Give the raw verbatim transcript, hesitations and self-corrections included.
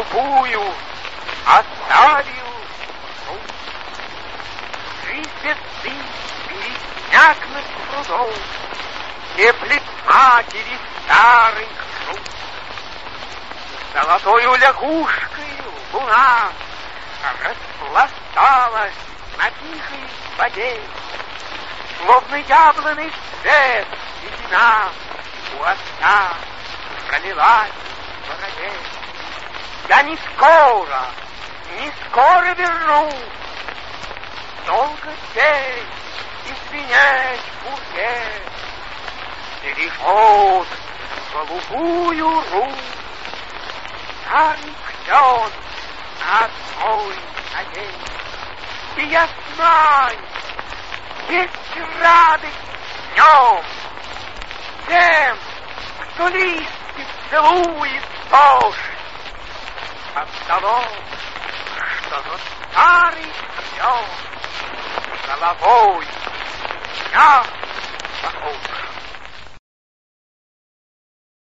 голубую оставил руку. Жизнь звезды березняк над прудом, теплит матери старый круг. Золотою лягушкою луна распласталась на тихой воде, словно яблоный цвет седина у отца пролилась в бороде. Я не скоро, не скоро вернусь, долго здесь и звенеть в бурге. Бережет голубую руку старый клен на одной ноге. И я знаю, есть радость днем тем, кто листья целует дождь, от того, что тот старый клен головой я похож.